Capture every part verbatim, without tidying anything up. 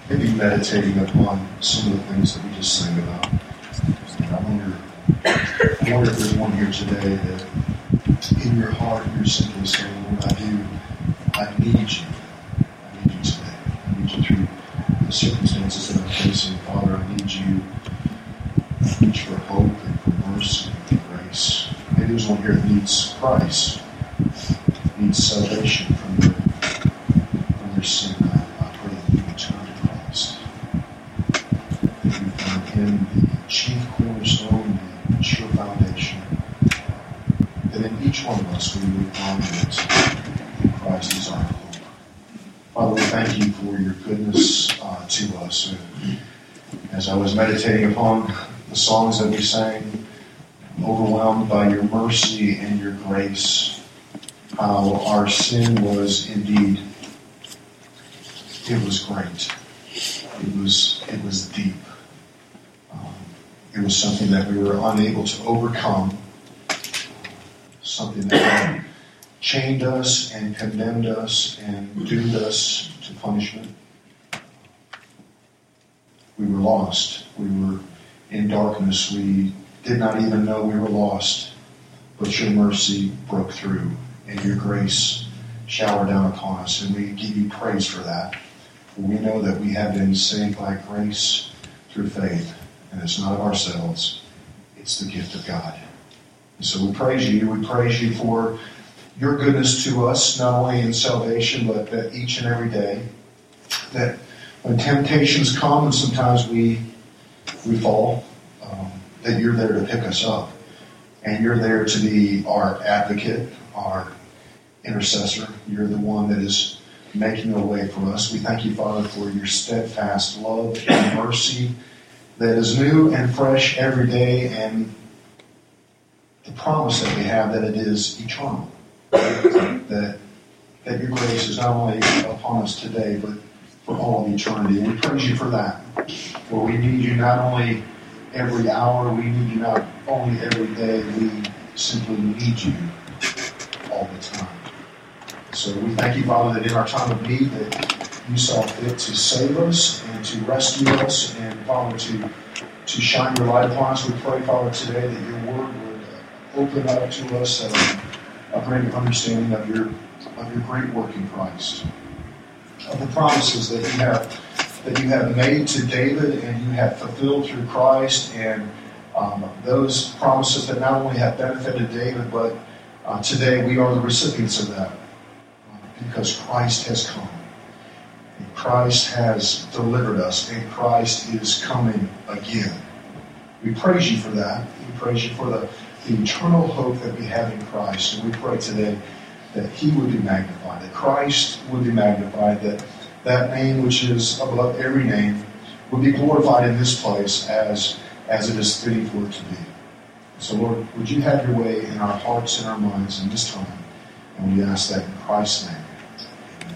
maybe meditating upon some of the things that we just sang about. And I wonder, I wonder if there's one here today that in your heart you're simply saying, Lord, I do, I need you. I need you today. I need you through the circumstances that I'm facing. Father, I need you. I need you for hope and for mercy and for grace. Maybe there's one here that needs Christ, needs salvation from their, from their sin. I, I pray that you would turn to Christ. That you find him the chief cornerstone, the sure foundation. That in each one of us we would find that Christ is our hope. Father, we thank you for your goodness uh, to us. And as I was meditating upon the songs that we sang, overwhelmed by your mercy and your grace, how our sin was indeed, it was great. It was, it was deep. Um, it was something that we were unable to overcome, something that chained us and condemned us and doomed us to punishment. We were lost. We were in darkness. We did not even know we were lost. But your mercy broke through and your grace showered down upon us. And we give you praise for that. For we know that we have been saved by grace through faith. And it's not of ourselves. It's the gift of God. And so we praise you. We praise you for your goodness to us, not only in salvation, but that each and every day. That when temptations come and sometimes we we fall, um, that you're there to pick us up. And you're there to be our advocate, our intercessor. You're the one that is making a way for us. We thank you, Father, for your steadfast love and mercy that is new and fresh every day, and the promise that we have that it is eternal. That, that your grace is not only upon us today, but for all of eternity. And we praise you for that. For we need you not only every hour, we need you not only every day, we simply need you all the time. So we thank you, Father, that in our time of need, that you saw fit to save us and to rescue us, and, Father, to, to shine your light upon us. We pray, Father, today that your word would open up to us a, a greater understanding of your of your great work in Christ, of the promises that you have that you have made to David and you have fulfilled through Christ, and um, those promises that not only have benefited David, but uh, today we are the recipients of that uh, because Christ has come. And Christ has delivered us, and Christ is coming again. We praise you for that. We praise you for the, the eternal hope that we have in Christ. And we pray today that he would be magnified, that Christ would be magnified, that that name which is above every name would be glorified in this place as, as it is fitting for it to be. So, Lord, would you have your way in our hearts and our minds in this time? And we ask that in Christ's name. Amen.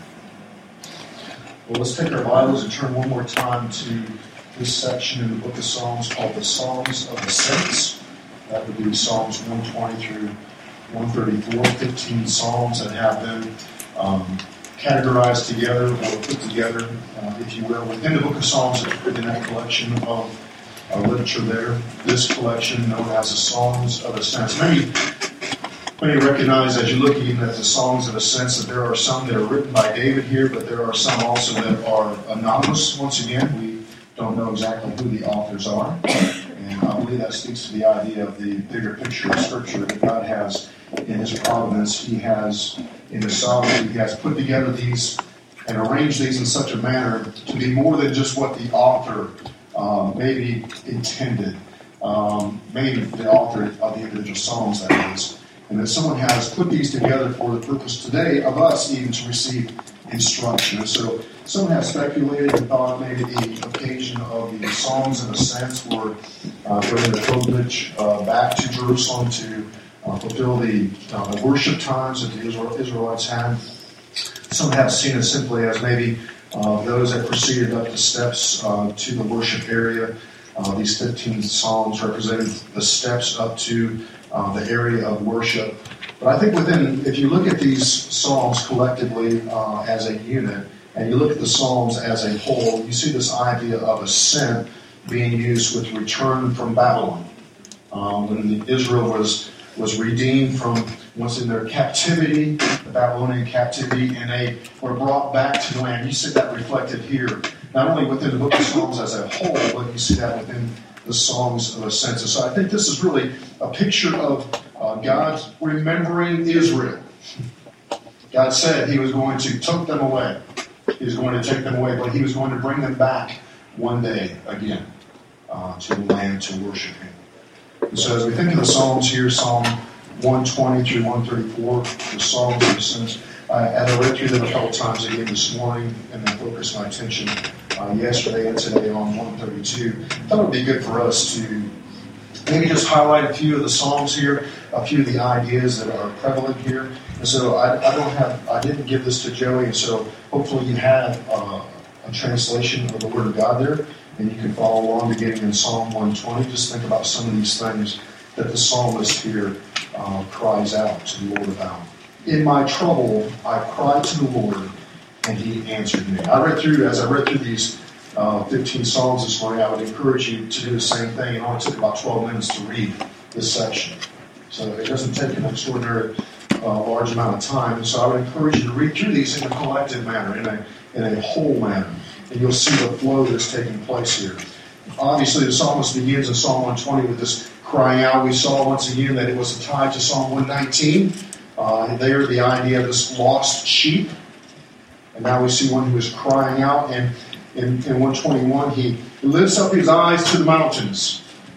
Well, let's take our Bibles and turn one more time to this section in the book of Psalms called the Psalms of the Saints. That would be Psalms one twenty through one thirty-four, fifteen Psalms that have been um, categorized together or put together, uh, if you will, within the book of Psalms. It's within that collection of uh, literature there. This collection known as the Psalms of Ascents. Many, many recognize as you're looking at the Psalms of Ascents that there are some that are written by David here, but there are some also that are anonymous. Once again, we don't know exactly who the authors are. And I believe that speaks to the idea of the bigger picture of Scripture that God has in his providence. He has, in his sovereignty, he has put together these and arranged these in such a manner to be more than just what the author um, maybe intended. Um, maybe the author of the individual Psalms, that is. And that someone has put these together for the purpose today of us even to receive instruction. And so someone has speculated and thought maybe the occasion of the Psalms of Ascents were uh, during the pilgrimage uh, back to Jerusalem to uh, fulfill the, uh, the worship times that the Israel, Israelites had. Some have seen it simply as maybe uh, those that proceeded up the steps uh, to the worship area. Uh, these fifteen Psalms represented the steps up to uh, the area of worship. But I think within, if you look at these Psalms collectively uh, as a unit, and you look at the Psalms as a whole, you see this idea of ascent being used with return from Babylon. Um, when Israel was was redeemed from once in their captivity, the Babylonian captivity, and they were brought back to the land. You see that reflected here, not only within the book of Psalms as a whole, but you see that within the Songs of Ascent. So I think this is really a picture of uh, God remembering Israel. God said He was going to take them away. He was going to take them away, but He was going to bring them back one day again uh, to the land to worship Him. And so as we think of the Psalms here, Psalm one twenty through one thirty-four, the Psalms of Ascent, uh, as I read through them a couple times again this morning, and then focused my attention uh, yesterday and today on one thirty-two, I thought it would be good for us to maybe just highlight a few of the Psalms here, a few of the ideas that are prevalent here. And so I, I don't have, I didn't give this to Joey, and so hopefully you have uh, a translation of the Word of God there, and you can follow along beginning in Psalm one twenty. Just think about some of these things that the psalmist here uh, cries out to the Lord about. In my trouble, I cried to the Lord, and He answered me. I read through, as I read through these uh, fifteen Psalms this morning, I would encourage you to do the same thing. It only took about twelve minutes to read this section. So it doesn't take an extraordinary uh, large amount of time. And so I would encourage you to read through these in a collective manner, in a, in a whole manner. And you'll see the flow that's taking place here. Obviously, the psalmist begins in Psalm one twenty with this crying out. We saw once again that it was tied to Psalm one nineteen. Uh, there, the idea of this lost sheep. And now we see one who is crying out. And in, in one twenty-one, he lifts up his eyes to the mountains.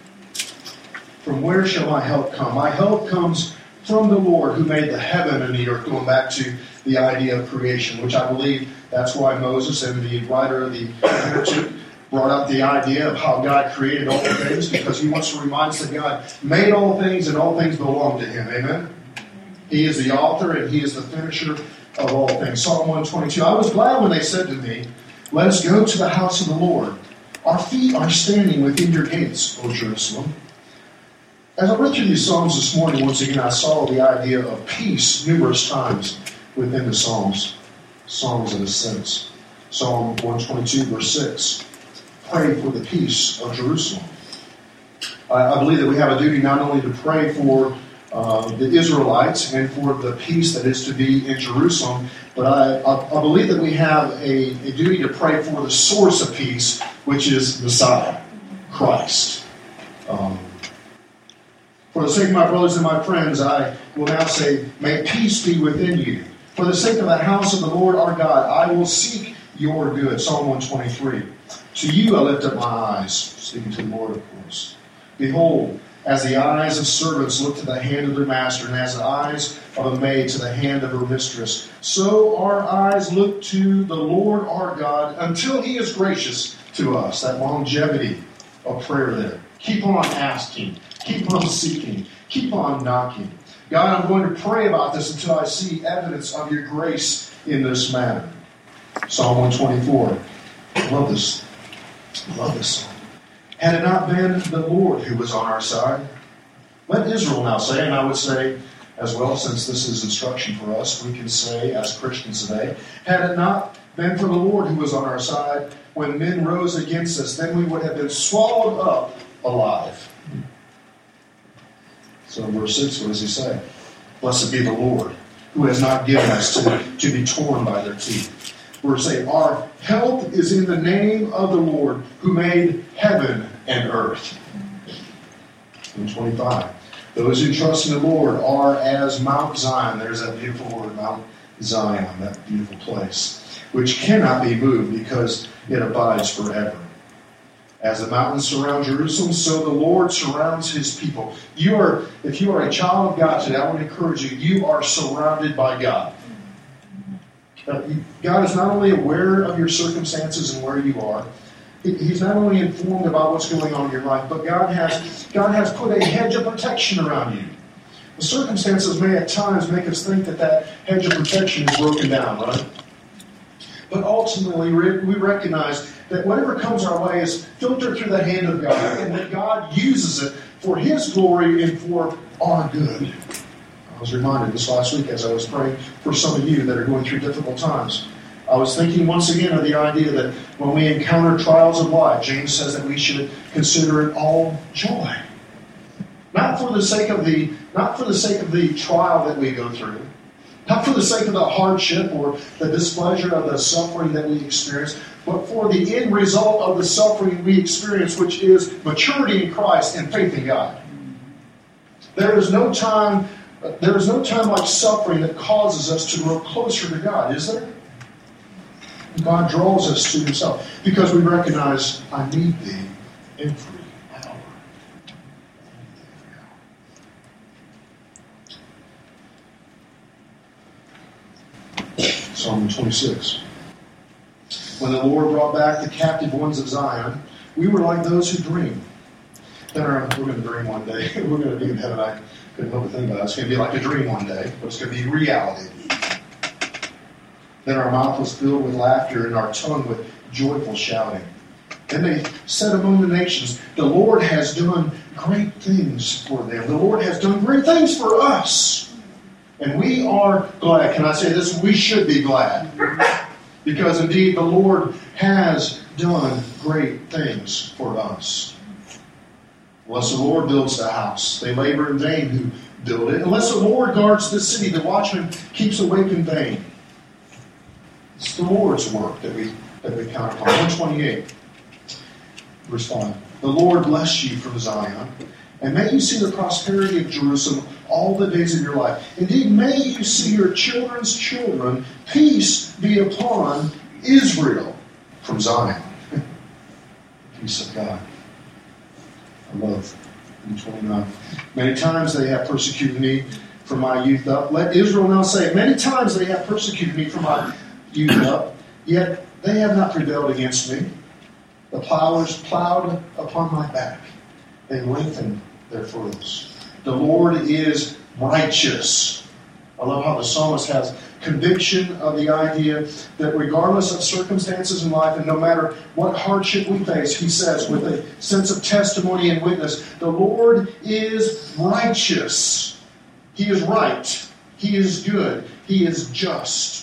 From where shall my help come? My help comes from the Lord who made the heaven and the earth. Going back to the idea of creation, which I believe that's why Moses and the writer of the Pentateuch brought up the idea of how God created all things, because he wants to remind us that God made all things and all things belong to Him. Amen? He is the author and He is the finisher of all things. Psalm one twenty-two, I was glad when they said to me, let us go to the house of the Lord. Our feet are standing within your gates, O Jerusalem. As I read through these Psalms this morning, once again, I saw the idea of peace numerous times within the Psalms. Songs of Ascent. Psalm one twenty-two, verse six. Pray for the peace of Jerusalem. I, I believe that we have a duty not only to pray for uh, the Israelites and for the peace that is to be in Jerusalem, but I, I, I believe that we have a, a duty to pray for the source of peace, which is Messiah, Christ. Um, for the sake of my brothers and my friends, I will now say, may peace be within you. For the sake of the house of the Lord our God, I will seek your good. Psalm one twenty-three. To you I lift up my eyes, speaking to the Lord, of course. Behold, as the eyes of servants look to the hand of their master, and as the eyes of a maid to the hand of her mistress, so our eyes look to the Lord our God until He is gracious to us. That longevity of prayer there. Keep on asking. Keep on seeking. Keep on knocking. God, I'm going to pray about this until I see evidence of your grace in this matter. Psalm one twenty-four. I love this. I love this psalm. Had it not been the Lord who was on our side, let Israel now say, and I would say as well, since this is instruction for us, we can say as Christians today, had it not been for the Lord who was on our side, when men rose against us, then we would have been swallowed up alive. So in verse six, what does he say? Blessed be the Lord, who has not given us to, to be torn by their teeth. We're saying our help is in the name of the Lord, who made heaven and earth. In twenty-five, those who trust in the Lord are as Mount Zion. There's that beautiful word, Mount Zion, that beautiful place, which cannot be moved because it abides forever. As the mountains surround Jerusalem, so the Lord surrounds His people. You are, if you are a child of God today, I want to encourage you, you are surrounded by God. Now, God is not only aware of your circumstances and where you are, He's not only informed about what's going on in your life, but God has, God has put a hedge of protection around you. The circumstances may at times make us think that that hedge of protection is broken down, right? But ultimately, we recognize that whatever comes our way is filtered through the hand of God, and that God uses it for His glory and for our good. I was reminded this last week as I was praying for some of you that are going through difficult times. Uh, I was thinking once again of the idea that when we encounter trials of life, James says that we should consider it all joy. Not for the sake of the, not for the sake of the trial that we go through, not for the sake of the hardship or the displeasure of the suffering that we experience, but for the end result of the suffering we experience, which is maturity in Christ and faith in God. There is no time, there is no time like suffering that causes us to grow closer to God, is there? God draws us to Himself because we recognize, I need Thee every hour. Psalm twenty-six. When the Lord brought back the captive ones of Zion, we were like those who dream. Then our, we're going to dream one day. We're going to be in heaven. I couldn't help but think about it. It's going to be like a dream one day, but it's going to be reality. Then our mouth was filled with laughter and our tongue with joyful shouting. Then they said among the nations, the Lord has done great things for them. The Lord has done great things for us. And we are glad. Can I say this? We should be glad. Because indeed the Lord has done great things for us. Unless the Lord builds the house, they labor in vain who build it. Unless the Lord guards the city, the watchman keeps awake in vain. It's the Lord's work that we that we count upon. one twenty-eight, verse five. The Lord bless you from Zion, and may you see the prosperity of Jerusalem all the days of your life. Indeed, may you see your children's children. Peace be upon Israel from Zion. The peace of God. I love twenty-nine. Many times they have persecuted me from my youth up. Let Israel now say, many times they have persecuted me from my youth up, yet they have not prevailed against me. The plowers plowed upon my back. They lengthened their furrows. The Lord is righteous. I love how the psalmist has conviction of the idea that regardless of circumstances in life and no matter what hardship we face, he says with a sense of testimony and witness, the Lord is righteous. He is right. He is good. He is just.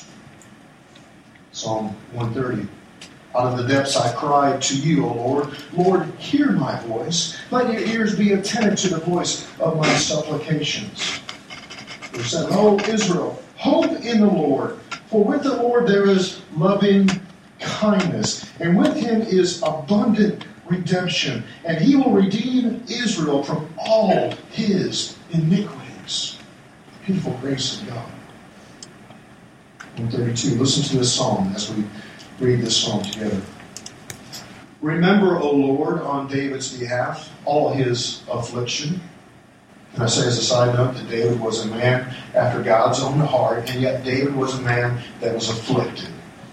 Psalm one thirty. Out of the depths I cried to you, O Lord. Lord, hear my voice. Let your ears be attentive to the voice of my supplications. Verse seven. O Israel, hope in the Lord. For with the Lord there is loving kindness, and with Him is abundant redemption, and He will redeem Israel from all his iniquities. Beautiful grace of God. one thirty-two. Listen to this psalm as we read this psalm together. Remember, O Lord, on David's behalf, all his affliction. Can I say as a side note that David was a man after God's own heart, and yet David was a man that was afflicted.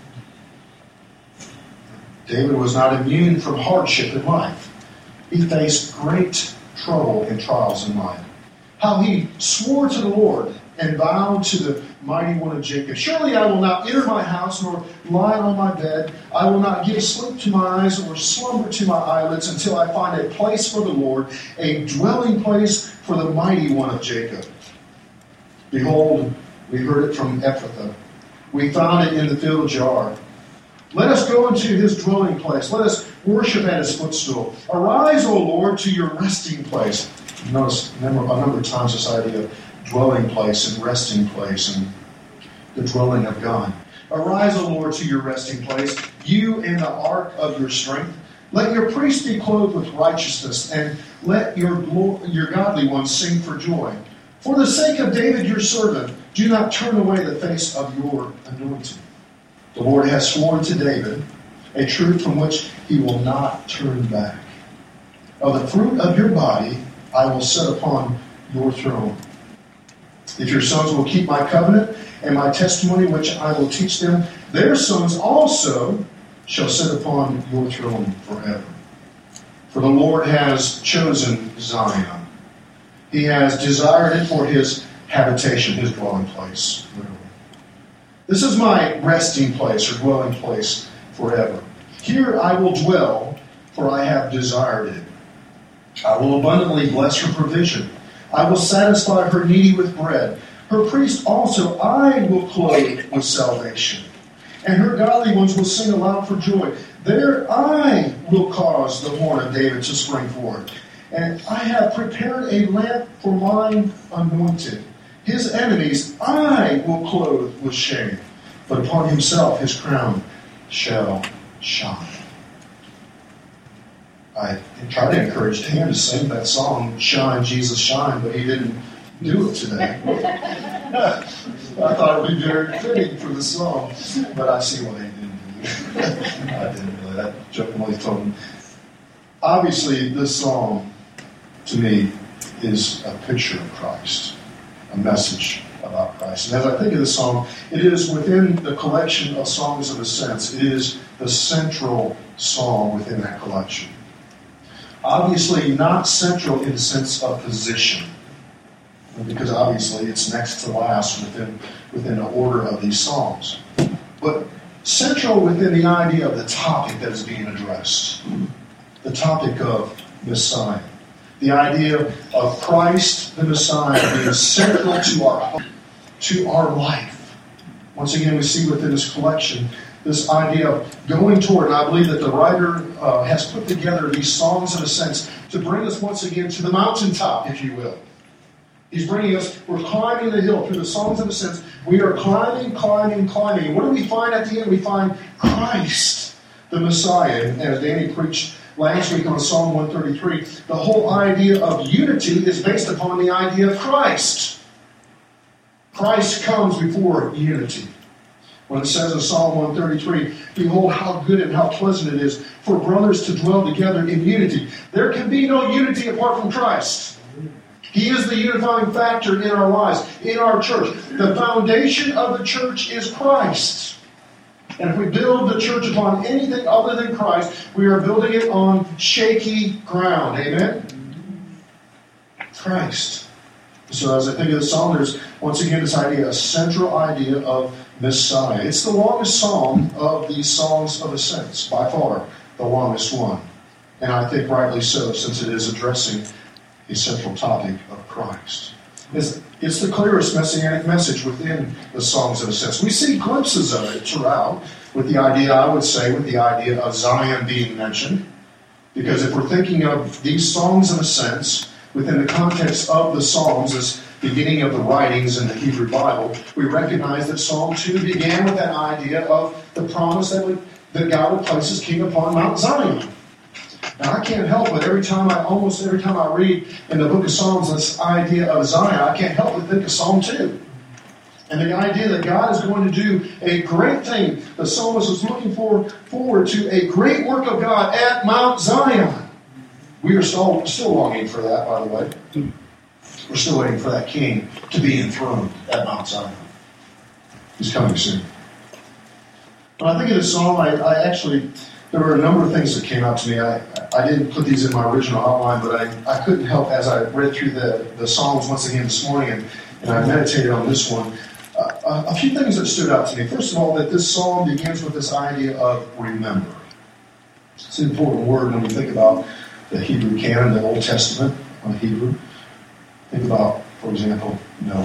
David was not immune from hardship in life. He faced great trouble and trials in life. How he swore to the Lord and vowed to the mighty one of Jacob, surely I will not enter my house nor lie on my bed. I will not give sleep to my eyes or slumber to my eyelids until I find a place for the Lord, a dwelling place for the mighty one of Jacob. Behold, we heard it from Ephrathah. We found it in the field jar. Let us go into his dwelling place. Let us worship at his footstool. Arise, O Lord, to your resting place. Notice a number, a number of times this idea of dwelling place and resting place and the dwelling of God. Arise, O Lord, to your resting place, you and the ark of your strength. Let your priests be clothed with righteousness, and let your glo- your godly ones sing for joy. For the sake of David your servant, do not turn away the face of your anointed. The Lord has sworn to David a truth from which he will not turn back. Of the fruit of your body I will set upon your throne. If your sons will keep my covenant and my testimony which I will teach them, their sons also shall sit upon your throne forever. For the Lord has chosen Zion. He has desired it for his habitation, his dwelling place. This is my resting place or dwelling place forever. Here I will dwell, for I have desired it. I will abundantly bless her provision. I will satisfy her needy with bread. Her priest also I will clothe with salvation. and her godly ones will sing aloud for joy. There I will cause the horn of David to spring forth. And I have prepared a lamp for mine anointed. His enemies I will clothe with shame, but upon himself his crown shall shine. I tried to encourage Dan to sing that song, Shine, Jesus, Shine, but he didn't do it today. I thought it would be very fitting for the song, but I see why he didn't do it. I didn't really. That jokingly told him. Obviously, this song, to me, is a picture of Christ, a message about Christ. And as I think of this song, it is within the collection of songs of ascents. It is the central song within that collection. Obviously, not central in the sense of position, because obviously it's next to last within, within the order of these songs. But central within the idea of the topic that is being addressed, the topic of Messiah. The idea of Christ, the Messiah, being central to our to our life. Once again, we see within this collection this idea of going toward, and I believe that the writer uh, has put together these songs in a sense to bring us once again to the mountaintop, if you will. He's bringing us, we're climbing the hill through the songs of ascents. We are climbing, climbing, climbing. And what do we find at the end? We find Christ, the Messiah. And as Danny preached last week on Psalm one thirty-three, the whole idea of unity is based upon the idea of Christ. Christ comes before unity. When it says in Psalm one thirty-three, behold how good and how pleasant it is for brothers to dwell together in unity. There can be no unity apart from Christ. He is the unifying factor in our lives, in our church. The foundation of the church is Christ. And if we build the church upon anything other than Christ, we are building it on shaky ground. Amen? Christ. So as I think of the song, there's once again this idea, a central idea of Messiah. It's the longest song of these songs of ascents, by far the longest one. And I think rightly so, since it is addressing a central topic of Christ. It's, it's the clearest messianic message within the songs of ascents. We see glimpses of it throughout, with the idea, I would say, with the idea of Zion being mentioned. Because if we're thinking of these songs of ascents within the context of the Psalms as beginning of the writings in the Hebrew Bible, we recognize that Psalm two began with that idea of the promise that, would, that God would place his king upon Mount Zion. Now, I can't help but every time I, almost every time I read in the book of Psalms this idea of Zion, I can't help but think of Psalm two. And the idea that God is going to do a great thing. The psalmist was looking for, forward to a great work of God at Mount Zion. We are still, still longing for that, by the way. We're still waiting for that king to be enthroned at Mount Zion. He's coming soon. When I think of this psalm, I, I actually... There were a number of things that came out to me. I, I didn't put these in my original outline, but I, I couldn't help as I read through the, the Psalms once again this morning, and, and I meditated on this one. Uh, a, a few things that stood out to me. First of all, that this psalm begins with this idea of remember. It's an important word when we think about the Hebrew canon, the Old Testament on Hebrew. Think about, for example, Noah.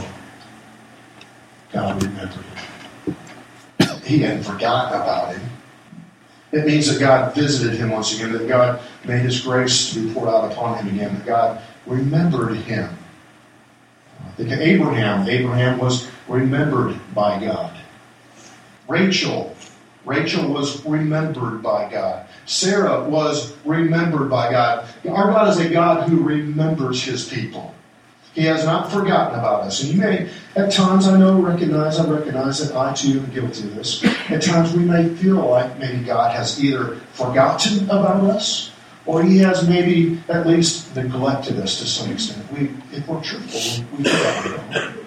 God remembered him. He hadn't forgotten about him. It means that God visited him once again, that God made his grace to be poured out upon him again, that God remembered him. Think of Abraham. Abraham was remembered by God. Rachel. Rachel was remembered by God. Sarah was remembered by God. Our God is a God who remembers his people. He has not forgotten about us. And you may, at times, I know, recognize, I recognize that I too am guilty of this. At times we may feel like maybe God has either forgotten about us, or he has maybe at least neglected us to some extent. We, if we're truthful, we forget.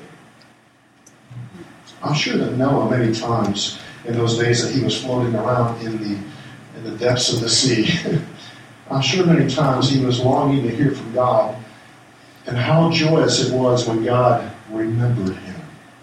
I'm sure that Noah, many times in those days that he was floating around in the in the depths of the sea, I'm sure many times he was longing to hear from God. And how joyous it was when God remembered him.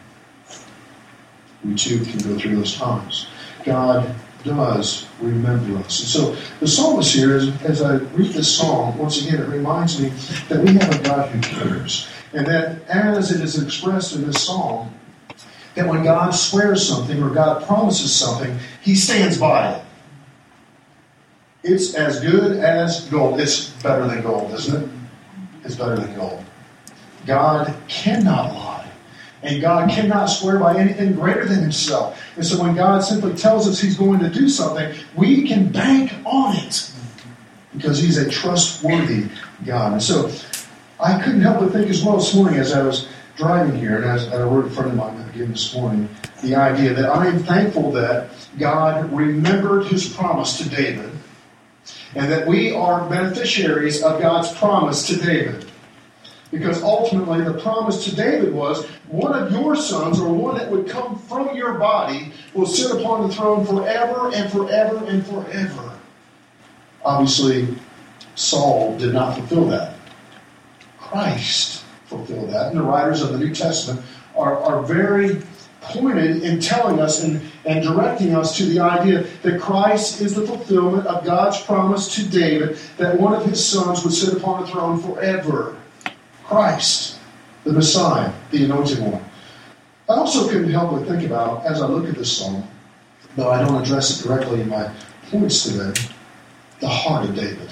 We too can go through those times. God does remember us. And so the psalmist here, as, as I read this psalm, once again, it reminds me that we have a God who cares. And that as it is expressed in this psalm, that when God swears something or God promises something, He stands by it. It's as good as gold. It's better than gold, isn't it? It's better than gold. God cannot lie. And God cannot swear by anything greater than Himself. And so when God simply tells us He's going to do something, we can bank on it. Because He's a trustworthy God. And so I couldn't help but think as well this morning as I was driving here, and as a word friend of mine again this morning, the idea that I am thankful that God remembered His promise to David, and that we are beneficiaries of God's promise to David. Because ultimately the promise to David was, one of your sons, or one that would come from your body, will sit upon the throne forever and forever and forever. Obviously, Saul did not fulfill that. Christ fulfilled that. And the writers of the New Testament are, are very pointed in telling us and, and directing us to the idea that Christ is the fulfillment of God's promise to David that one of his sons would sit upon the throne forever. Christ, the Messiah, the Anointed One. I also couldn't help but think about, as I look at this psalm, though I don't address it directly in my points today, the heart of David.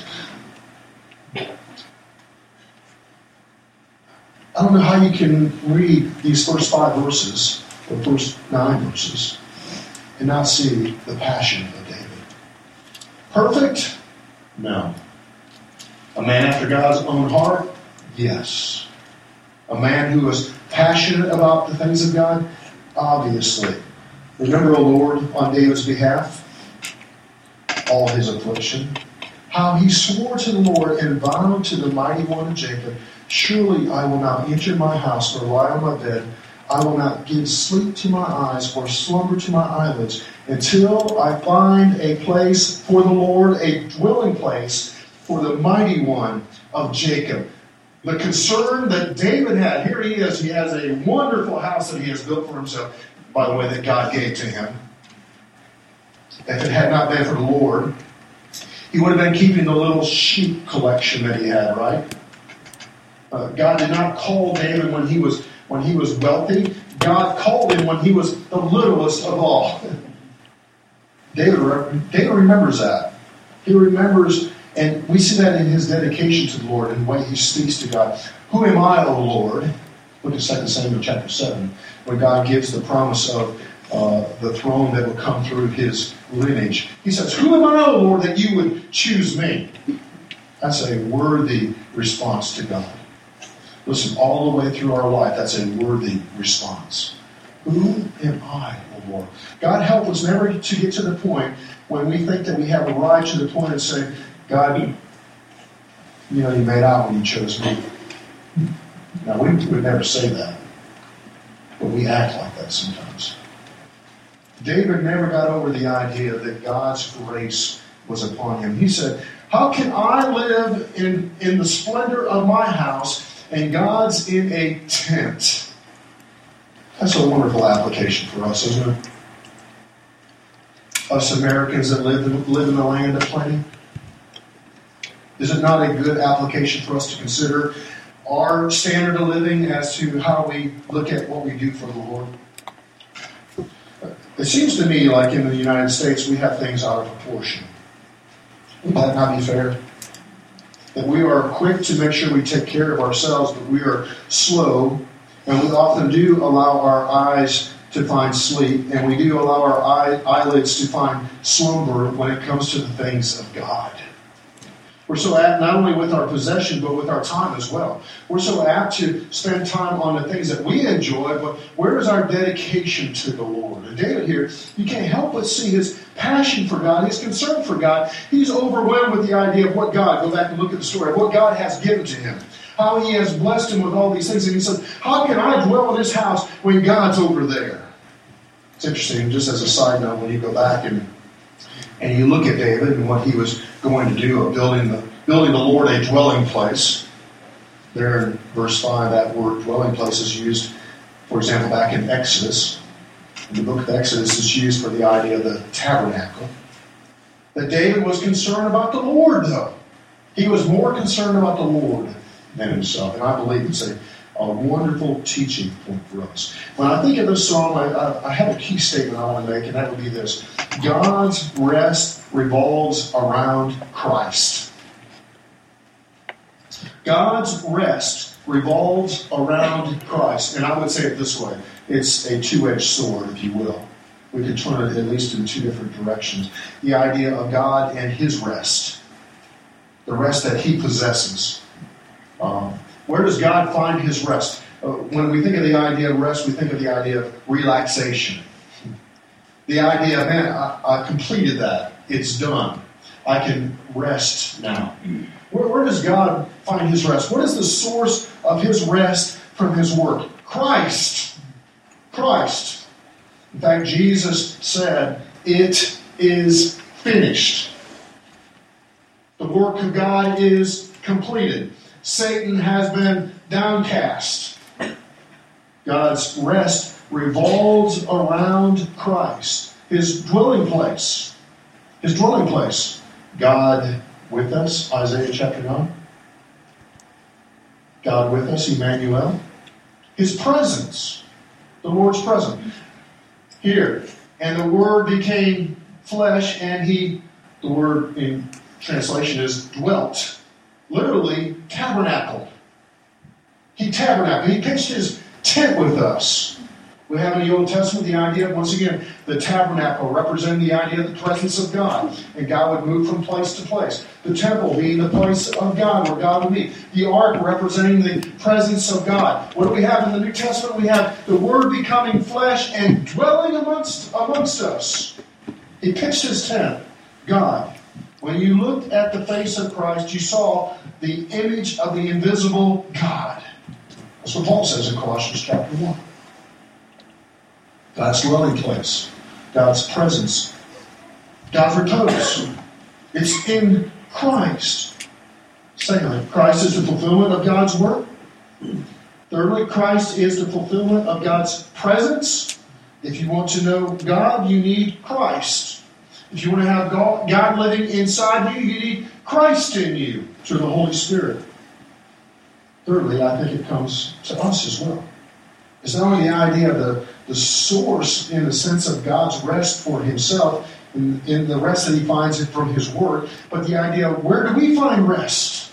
I don't know how you can read these first five verses, or first nine verses, and not see the passion of David. Perfect? No. A man after God's own heart? Yes. A man who was passionate about the things of God? Obviously. Remember, O Lord, on David's behalf, all his affliction, how he swore to the Lord and vowed to the mighty one of Jacob, surely I will not enter my house or lie on my bed. I will not give sleep to my eyes or slumber to my eyelids until I find a place for the Lord, a dwelling place for the mighty one of Jacob. The concern that David had, here he is, he has a wonderful house that he has built for himself, by the way, that God gave to him. If it had not been for the Lord, he would have been keeping the little sheep collection that he had, right? Uh, God did not call David when he was when he was wealthy. God called him when he was the littlest of all. David, David remembers that. He remembers, and we see that in his dedication to the Lord and the way he speaks to God. Who am I, O Lord? Look at Second Samuel chapter seven, when God gives the promise of uh, the throne that will come through his lineage. He says, who am I, O Lord, that you would choose me? That's a worthy response to God. Listen, all the way through our life, that's a worthy response. Who am I, O Lord? God help us never to get to the point when we think that we have arrived to the point of saying, God, you know, you made out when you chose me. Now, we would never say that, but we act like that sometimes. David never got over the idea that God's grace was upon him. He said, how can I live in, in the splendor of my house and God's in a tent? That's a wonderful application for us, isn't it? Us Americans that live in, live in the land of plenty. Is it not a good application for us to consider our standard of living as to how we look at what we do for the Lord? It seems to me like in the United States we have things out of proportion. Would that not be fair? That we are quick to make sure we take care of ourselves, but we are slow, and we often do allow our eyes to find sleep, and we do allow our eye, eyelids to find slumber when it comes to the things of God. We're so apt, not only with our possession, but with our time as well. We're so apt to spend time on the things that we enjoy, but where is our dedication to the Lord? And David here, you can't help but see his passion for God, his concern for God. He's overwhelmed with the idea of what God, go back and look at the story, of what God has given to him. How he has blessed him with all these things. And he says, how can I dwell in this house when God's over there? It's interesting, just as a side note, when you go back and and you look at David and what he was going to do of building the building the Lord a dwelling place. There in verse five, that word dwelling place is used, for example, back in Exodus. In the book of Exodus, it's used for the idea of the tabernacle. That David was concerned about the Lord, though. He was more concerned about the Lord than himself. And I believe it's a a wonderful teaching point for us. When I think of this song, I, I, I have a key statement I want to make, and that would be this. God's rest revolves around Christ. God's rest revolves around Christ. And I would say it this way. It's a two-edged sword, if you will. We could turn it at least in two different directions. The idea of God and His rest. The rest that He possesses. Um, where does God find His rest? Uh, when we think of the idea of rest, we think of the idea of relaxation. The idea of, man, I, I completed that. It's done. I can rest now. Where, where does God find His rest? What is the source of His rest from His work? Christ. Christ. In fact, Jesus said, "It is finished." The work of God is completed. Satan has been downcast. God's rest revolves around Christ, His dwelling place. His dwelling place. God with us, Isaiah chapter nine. God with us, Emmanuel. His presence, the Lord's presence. Here. And the Word became flesh, and He, the word in translation is dwelt. Literally, tabernacled. He tabernacled. He pitched His tent with us. We have in the Old Testament the idea of, once again, the tabernacle representing the idea of the presence of God. And God would move from place to place. The temple being the place of God where God would be. The ark representing the presence of God. What do we have in the New Testament? We have the Word becoming flesh and dwelling amongst, amongst us. He pitched His tent. God. When you looked at the face of Christ, you saw the image of the invisible God. That's what Paul says in Colossians chapter one. God's dwelling place. God's presence. God's repose. It's in Christ. Secondly, Christ is the fulfillment of God's work. Thirdly, Christ is the fulfillment of God's presence. If you want to know God, you need Christ. If you want to have God living inside you, you need Christ in you through the Holy Spirit. Thirdly, I think it comes to us as well. It's not only the idea of the, the source in the sense of God's rest for Himself, in, in the rest that He finds it from His Word, but the idea of where do we find rest?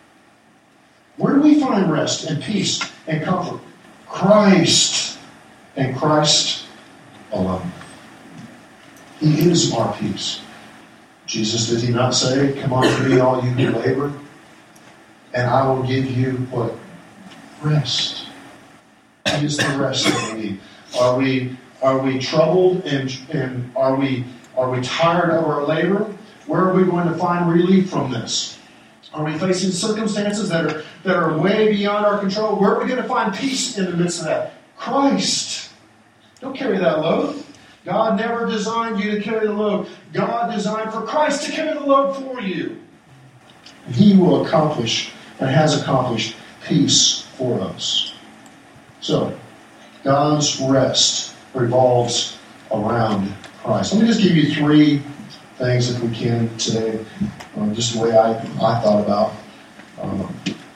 Where do we find rest and peace and comfort? Christ and Christ alone. He is our peace. Jesus, did He not say, "Come unto me, all you who labor, and I will give you," what? Rest. He is the rest that we need. Are we are we troubled and and are we are we tired of our labor? Where are we going to find relief from this? Are we facing circumstances that are that are way beyond our control? Where are we going to find peace in the midst of that? Christ. Don't carry that load. God never designed you to carry the load. God designed for Christ to carry the load for you. And He will accomplish and has accomplished peace for us. So, God's rest revolves around Christ. Let me just give you three things, if we can, today, um, just the way I, I thought about um,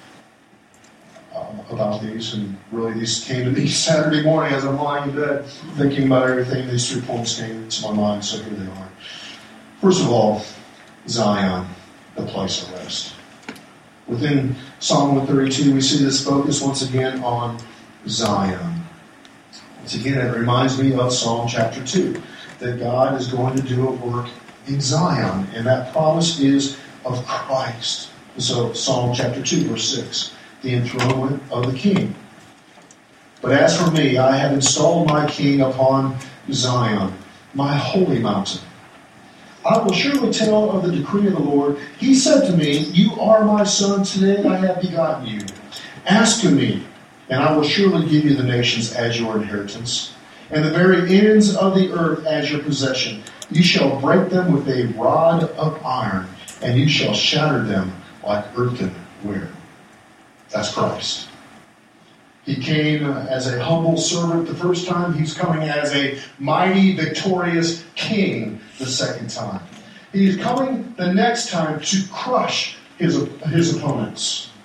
uh, about these. And really, these came to me Saturday morning as I'm lying in bed, thinking about everything. These three points came to my mind, so here they are. First of all, Zion, the place of rest. Within Psalm one thirty-two, we see this focus once again on Zion. Once again, it reminds me of Psalm chapter two, that God is going to do a work in Zion, and that promise is of Christ. So, Psalm chapter two, verse six, the enthronement of the king. But as for me, I have installed my king upon Zion, my holy mountain. I will surely tell of the decree of the Lord. He said to me, "You are my son, today I have begotten you. Ask of me, and I will surely give you the nations as your inheritance, and the very ends of the earth as your possession. You shall break them with a rod of iron, and you shall shatter them like earthenware." That's Christ. He came as a humble servant the first time. He's coming as a mighty, victorious king the second time. He is coming the next time to crush his, his opponents.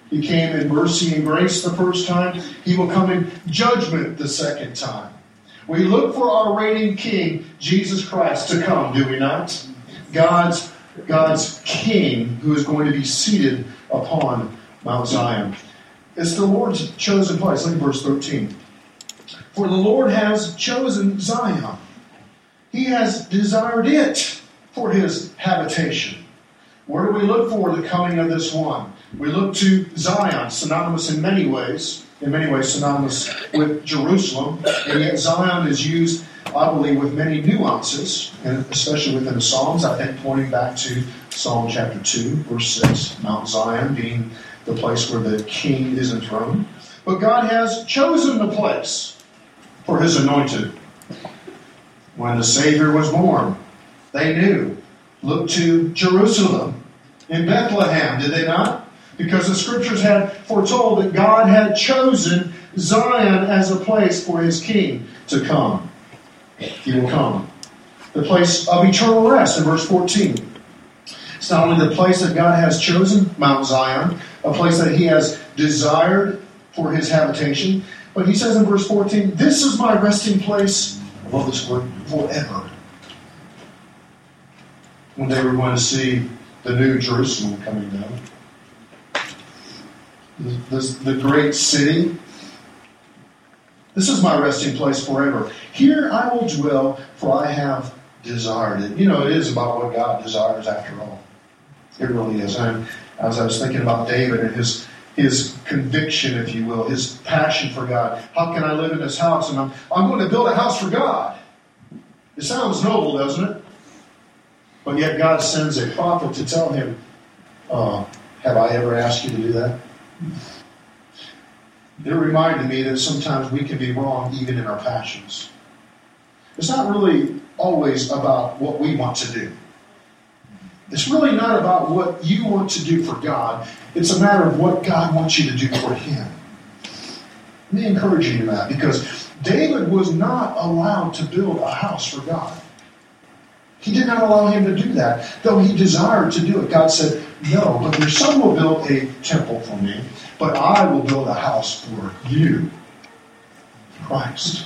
He came in mercy and grace the first time. He will come in judgment the second time. We look for our reigning King, Jesus Christ, to come, do we not? God's, God's King who is going to be seated upon Mount Zion. It's the Lord's chosen place. Look at verse thirteen. For the Lord has chosen Zion. He has desired it for his habitation. Where do we look for the coming of this one? We look to Zion, synonymous in many ways, in many ways synonymous with Jerusalem, and yet Zion is used, I believe, with many nuances, and especially within the Psalms, I think pointing back to Psalm chapter two, verse six, Mount Zion being the place where the king is enthroned. But God has chosen the place for his anointed. When the Savior was born, they knew. Look to Jerusalem in Bethlehem, did they not? Because the Scriptures had foretold that God had chosen Zion as a place for his king to come. He will come. The place of eternal rest in verse fourteen. It's not only the place that God has chosen, Mount Zion, a place that he has desired for his habitation, but he says in verse fourteen, this is my resting place, I love this word, forever. When they were going to see the new Jerusalem coming down. The, the, the great city. This is my resting place forever. Here I will dwell, for I have desired it. You know, it is about what God desires after all. It really is. And as I was thinking about David and his his conviction, if you will, his passion for God. How can I live in this house? And I'm, I'm going to build a house for God. It sounds noble, doesn't it? But yet God sends a prophet to tell him, uh, have I ever asked you to do that? It reminded me that sometimes we can be wrong even in our passions. It's not really always about what we want to do. It's really not about what you want to do for God. It's a matter of what God wants you to do for him. Let me encourage you in that, because David was not allowed to build a house for God. He did not allow him to do that, though he desired to do it. God said, no, but your son will build a temple for me, but I will build a house for you, Christ.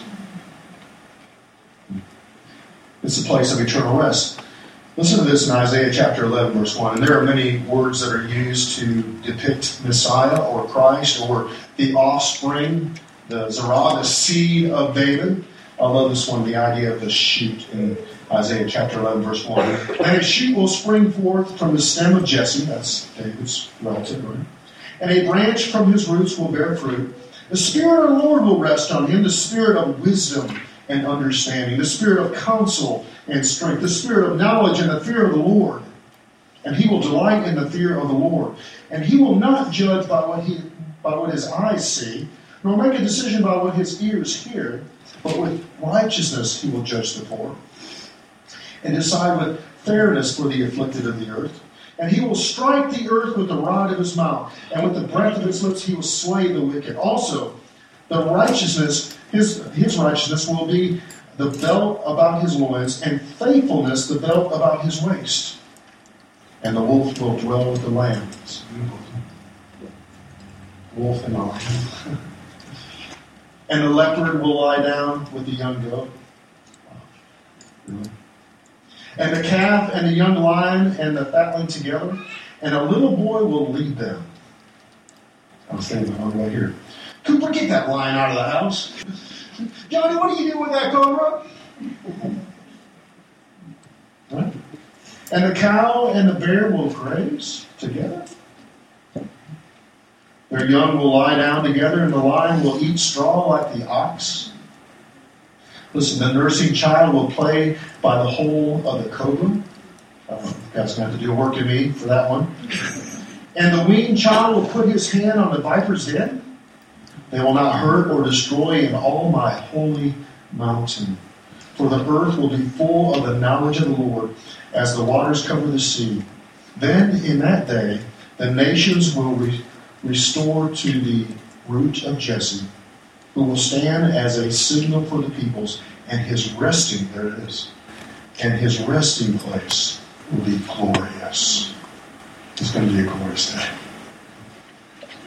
It's a place of eternal rest. Listen to this in Isaiah chapter eleven, verse one. And there are many words that are used to depict Messiah or Christ or the offspring, the Zerah, the seed of David. I love this one, the idea of the shoot in Isaiah chapter eleven, verse one. And a shoot will spring forth from the stem of Jesse, that's David's relative, right? And a branch from his roots will bear fruit. The Spirit of the Lord will rest on him, the Spirit of wisdom and understanding, the Spirit of counsel and strength, the Spirit of knowledge and the fear of the Lord. And he will delight in the fear of the Lord. And he will not judge by what he by what his eyes see, nor make a decision by what his ears hear, but with righteousness he will judge the poor, and decide with fairness for the afflicted of the earth. And he will strike the earth with the rod of his mouth, and with the breath of his lips he will slay the wicked. Also, the righteousness, his, his righteousness will be the belt about his loins, and faithfulness the belt about his waist. And the wolf will dwell with the lamb. Wolf and the lamb. And the leopard will lie down with the young goat. Really? And the calf and the young lion and the fatling together, and a little boy will lead them. I was thinking on the way here. Cooper, get that lion out of the house. Johnny, what do you do with that cobra? Right? And the cow and the bear will graze together. Their young will lie down together, and the lion will eat straw like the ox. Listen, the nursing child will play by the hole of the cobra. Uh, you guys got to do work in me for that one. And the weaned child will put his hand on the viper's den. They will not hurt or destroy in all my holy mountain. For the earth will be full of the knowledge of the Lord as the waters cover the sea. Then in that day, the nations will re- restore to the root of Jesse, who will stand as a signal for the peoples, and his resting, there it is, and his resting place will be glorious. It's going to be a glorious day.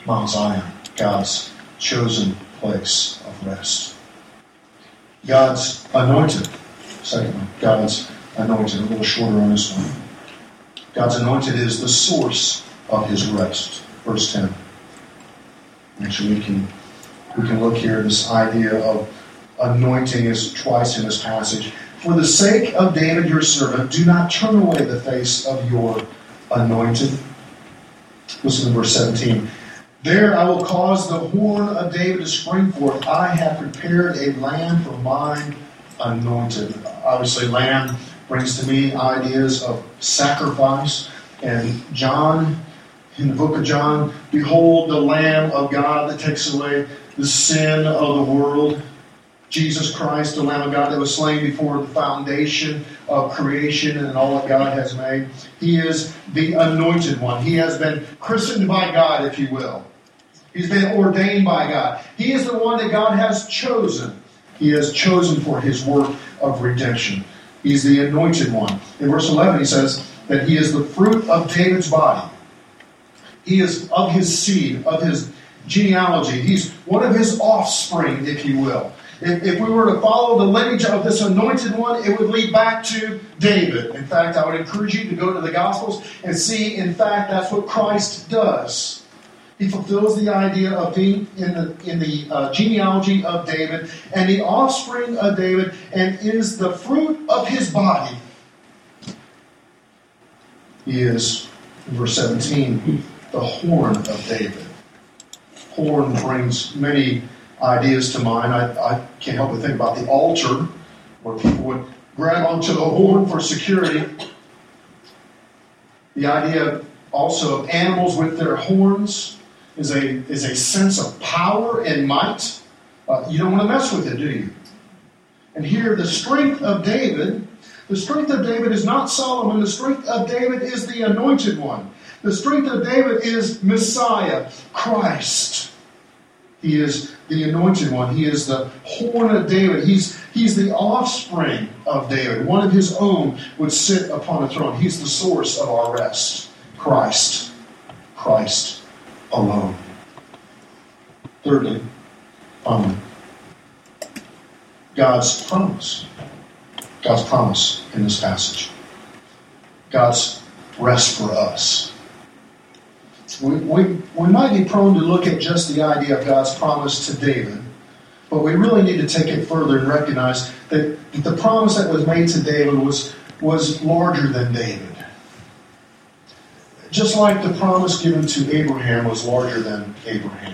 Mount Zion, God's chosen place of rest. God's anointed. Second one, God's anointed. A little shorter on this one. God's anointed is the source of his rest. Verse ten. Actually, we can we can look here. This idea of anointing is twice in this passage. For the sake of David your servant, do not turn away the face of your anointed. Listen to verse seventeen. There I will cause the horn of David to spring forth. I have prepared a lamb for mine anointed. Obviously, lamb brings to me ideas of sacrifice. And John, in the book of John, behold the Lamb of God that takes away the sin of the world. Jesus Christ, the Lamb of God that was slain before the foundation of creation and all that God has made. He is the anointed one. He has been christened by God, if you will. He's been ordained by God. He is the one that God has chosen. He has chosen for his work of redemption. He's the anointed one. In verse eleven, he says that he is the fruit of David's body. He is of his seed, of his genealogy. He's one of his offspring, if you will. If, if we were to follow the lineage of this anointed one, it would lead back to David. In fact, I would encourage you to go to the Gospels and see, in fact, that's what Christ does. He fulfills the idea of being in the in the uh, genealogy of David and the offspring of David, and is the fruit of his body. He is, in verse seventeen, the horn of David. Horn brings many ideas to mind. I, I can't help but think about the altar, where people would grab onto the horn for security. The idea also of animals with their horns is a is a sense of power and might. Uh, you don't want to mess with it, do you? And here, the strength of David, the strength of David is not Solomon. The strength of David is the anointed one. The strength of David is Messiah, Christ. He is the anointed one. He is the horn of David. He's, he's the offspring of David. One of his own would sit upon a throne. He's the source of our rest. Christ. Christ alone. Thirdly, finally, God's promise. God's promise in this passage. God's rest for us. We, we, we might be prone to look at just the idea of God's promise to David, but we really need to take it further and recognize that the promise that was made to David was, was larger than David. Just like the promise given to Abraham was larger than Abraham.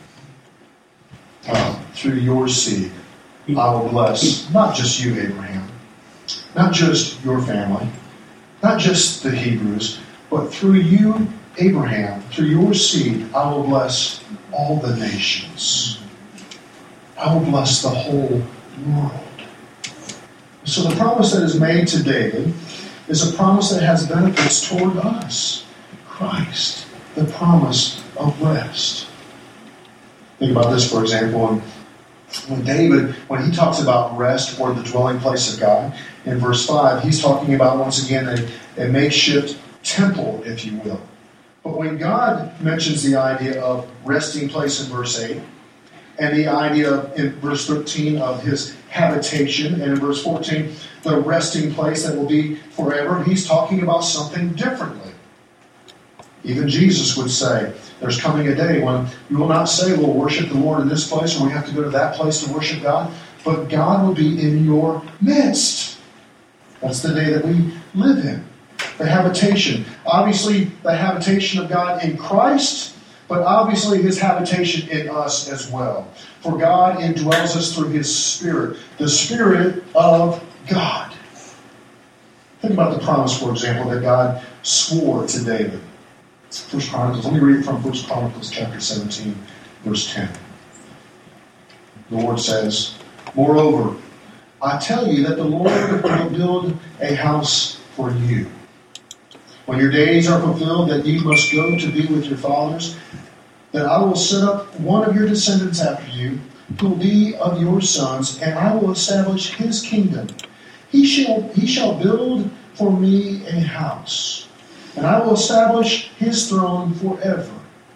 Uh, through your seed, I will bless not just you, Abraham, not just your family, not just the Hebrews, but through you, Abraham, through your seed, I will bless all the nations. I will bless the whole world. So the promise that is made to David is a promise that has benefits toward us. Christ, the promise of rest. Think about this, for example, when, when David, when he talks about rest or the dwelling place of God, in verse five, he's talking about, once again, a, a makeshift temple, if you will. But when God mentions the idea of resting place in verse eight, and the idea in verse thirteen of his habitation, and in verse fourteen, the resting place that will be forever, he's talking about something differently. Even Jesus would say, there's coming a day when you will not say, we'll worship the Lord in this place, or we have to go to that place to worship God, but God will be in your midst. That's the day that we live in. The habitation. Obviously, the habitation of God in Christ, but obviously his habitation in us as well. For God indwells us through his Spirit, the Spirit of God. Think about the promise, for example, that God swore to David. First Chronicles, let me read it from First Chronicles chapter seventeen, verse ten. The Lord says, moreover, I tell you that the Lord will build a house for you. When your days are fulfilled, that you must go to be with your fathers, that I will set up one of your descendants after you, who will be of your sons, and I will establish his kingdom. He shall, he shall build for me a house, and I will establish his throne forever.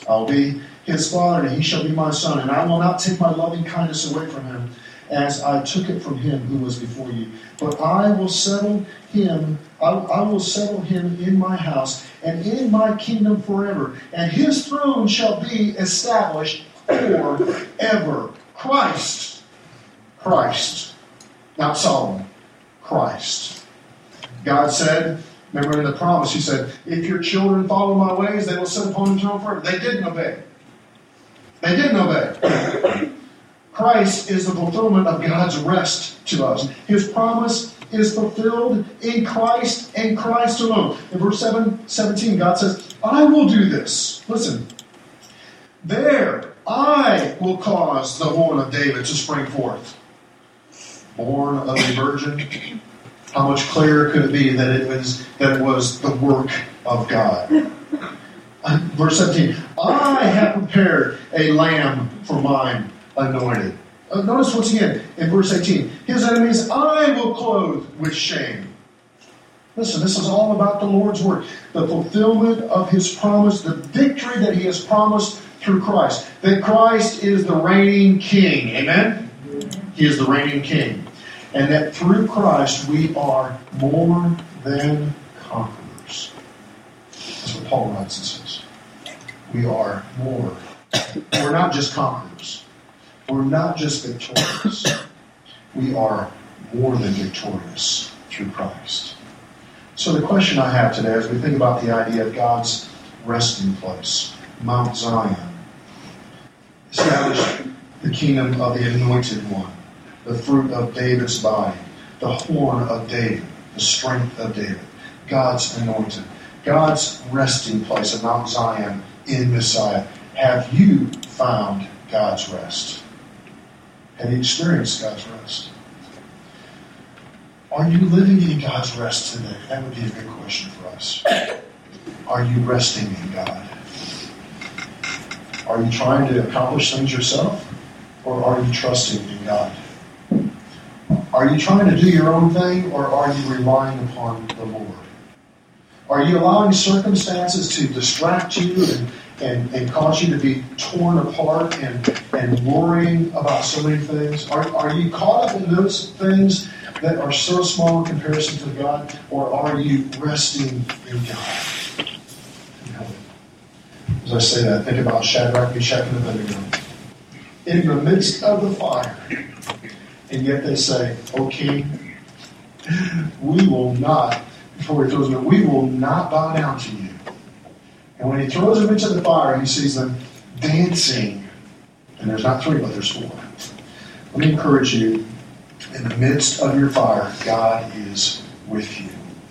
I'll be his father, and he shall be my son. And I will not take my loving kindness away from him, as I took it from him who was before you. But I will settle him, I, I will settle him in my house, and in my kingdom forever. And his throne shall be established forever. Christ. Christ. Not Solomon. Christ. God said, remember in the promise, he said, if your children follow my ways, they will sit upon the throne forever. They didn't obey. They didn't obey. Christ is the fulfillment of God's rest to us. His promise is fulfilled in Christ and Christ alone. In verse seven, seventeen, God says, I will do this. Listen. There, I will cause the horn of David to spring forth. Born of a virgin. How much clearer could it be that it was that it was the work of God? Verse seventeen, I have prepared a lamb for mine anointed. Uh, notice once again in verse eighteen, his enemies I will clothe with shame. Listen, this is all about the Lord's work. The fulfillment of his promise, the victory that he has promised through Christ. That Christ is the reigning king. Amen? He is the reigning king. And that through Christ we are more than conquerors. That's what Paul writes and says. We are more. We're not just conquerors. We're not just victorious. We are more than victorious through Christ. So the question I have today as we think about the idea of God's resting place, Mount Zion, established the kingdom of the anointed one, the fruit of David's body, the horn of David, the strength of David, God's anointed, God's resting place of Mount Zion in Messiah. Have you found God's rest? Have you experienced God's rest? Are you living in God's rest today? That would be a good question for us. Are you resting in God? Are you trying to accomplish things yourself? Or are you trusting in God? Are you trying to do your own thing? Or are you relying upon the Lord? Are you allowing circumstances to distract you and And, and cause you to be torn apart and, and worrying about so many things? Are, are you caught up in those things that are so small in comparison to God? Or are you resting in God? You know, as I say that, think about Shadrach, Meshach, and Abednego. In the midst of the fire. And yet they say, O King, we will not, before he throws them, we will not bow down to you. And when he throws them into the fire, he sees them dancing. And there's not three, but there's four. Let me encourage you, in the midst of your fire, God is with you.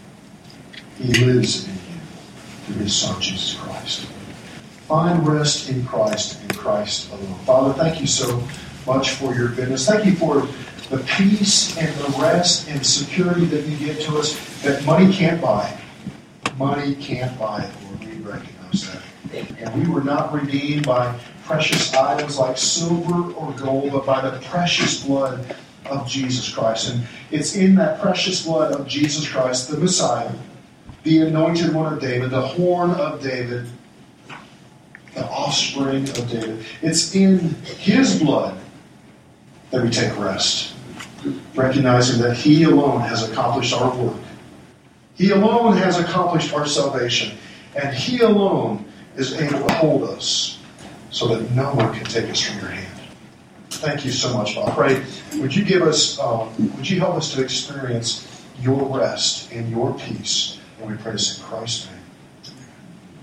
He lives in you through his Son, Jesus Christ. Find rest in Christ and Christ alone. Father, thank you so much for your goodness. Thank you for the peace and the rest and security that you give to us that money can't buy. Money can't buy it, Lord. We recognize that. And we were not redeemed by precious items like silver or gold, but by the precious blood of Jesus Christ. And it's in that precious blood of Jesus Christ, the Messiah, the anointed one of David, the horn of David, the offspring of David. It's in his blood that we take rest, recognizing that he alone has accomplished our work. He alone has accomplished our salvation. And he alone is able to hold us so that no one can take us from your hand. Thank you so much, Bob. I pray, would you give us, um, would you help us to experience your rest and your peace? And we pray this in Christ's name.